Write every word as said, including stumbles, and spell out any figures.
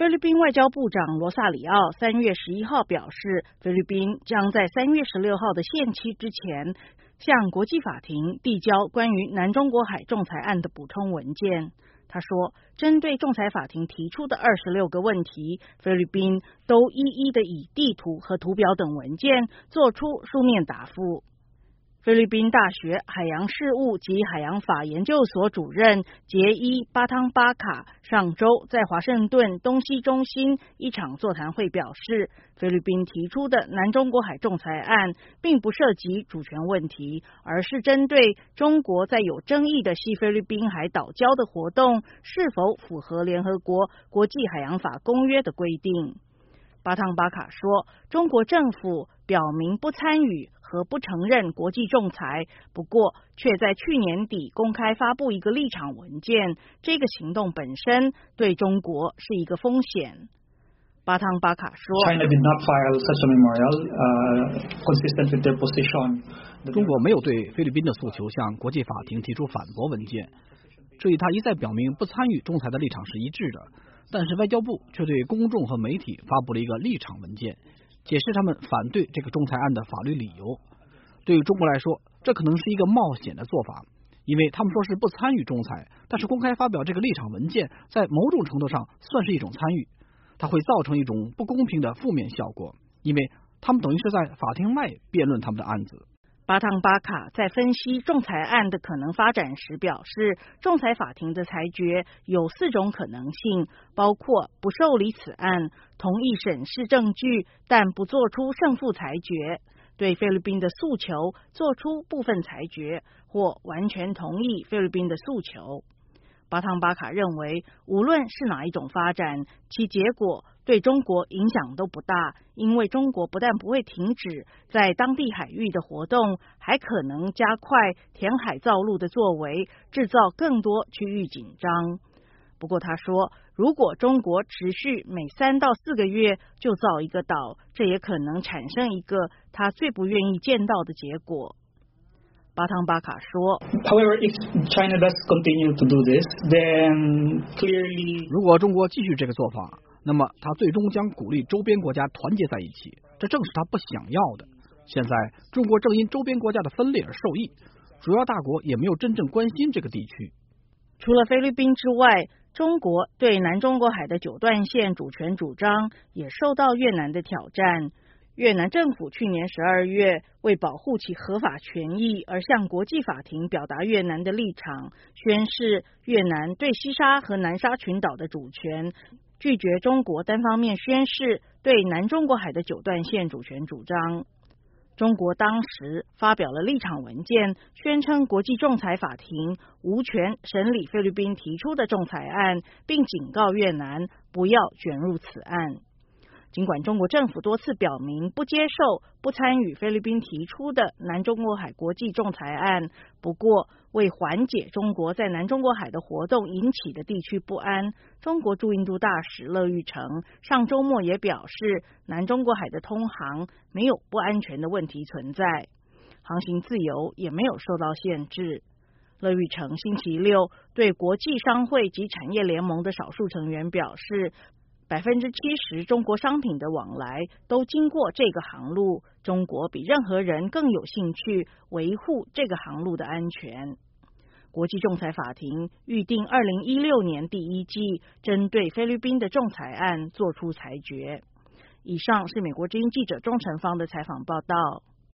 菲律宾外交部长罗萨里奥三月十一号表示，菲律宾将在三月十六号的限期之前向国际法庭递交关于南中国海仲裁案的补充文件。他说，针对仲裁法庭提出的二十六个问题，菲律宾都一一的以地图和图表等文件做出书面答复。菲律宾大学海洋事务及海洋法研究所主任杰伊·巴汤巴卡上周在华盛顿东西中心一场座谈会表示，菲律宾提出的南中国海仲裁案并不涉及主权问题，而是针对中国在有争议的西菲律宾海岛礁的活动是否符合联合国国际海洋法公约的规定。巴汤巴卡说，中国政府表明不参与和不承认国际仲裁，不过却在去年底公开发布一个立场文件，这个行动本身对中国是一个风险。巴汤巴卡说， China did not file such a memorial, uh, consistent with their position. 中国没有对菲律宾的诉求向国际法庭提出反驳文件，这与他一再表明不参与仲裁的立场是一致的。但是外交部却对公众和媒体发布了一个立场文件，解释他们反对这个仲裁案的法律理由。对于中国来说，这可能是一个冒险的做法，因为他们说是不参与仲裁，但是公开发表这个立场文件在某种程度上算是一种参与，它会造成一种不公平的负面效果，因为他们等于是在法庭外辩论他们的案子。 巴汤巴卡在分析仲裁案的可能发展时表示，仲裁法庭的裁决有四种可能性，包括不受理此案、同意审视证据但不做出胜负裁决、对菲律宾的诉求做出部分裁决，或完全同意菲律宾的诉求。巴汤巴卡认为，无论是哪一种发展，其结果对中国影响都不大，因为中国不但不会停止在当地海域的活动，还可能加快填海造陆的作为，制造更多区域紧张。不过他说，如果中国持续每三到四个月就造一个岛，这也可能产生一个他最不愿意见到的结果。巴汤巴卡说 However, if China does continue to do this, then clearly 如果中国继续这个做法，那么他最终将鼓励周边国家团结在一起，这正是他不想要的。现在中国正因周边国家的分裂而受益，主要大国也没有真正关心这个地区。 除了菲律宾之外，中国对南中国海的九段线主权主张也受到越南的挑战。越南政府去年十二月为保护其合法权益而向国际法庭表达越南的立场，宣示越南对西沙和南沙群岛的主权，拒绝中国单方面宣示对南中国海的九段线主权主张。中国当时发表了立场文件，宣称国际仲裁法庭无权审理菲律宾提出的仲裁案，并警告越南不要卷入此案。尽管中国政府多次表明不接受、不参与菲律宾提出的南中国海国际仲裁案，不过为缓解中国在南中国海的活动引起的地区不安，中国驻印度大使乐玉成上周末也表示，南中国海的通航没有不安全的问题存在，航行自由也没有受到限制。乐玉成星期六对国际商会及产业联盟的少数成员表示，百分之七十中国商品的往来都经过这个航路，中国比任何人更有兴趣维护这个航路的安全。国际仲裁法庭预定二零一六年第一季针对菲律宾的仲裁案作出裁决。以上是美国之音记者钟成芳的采访报道。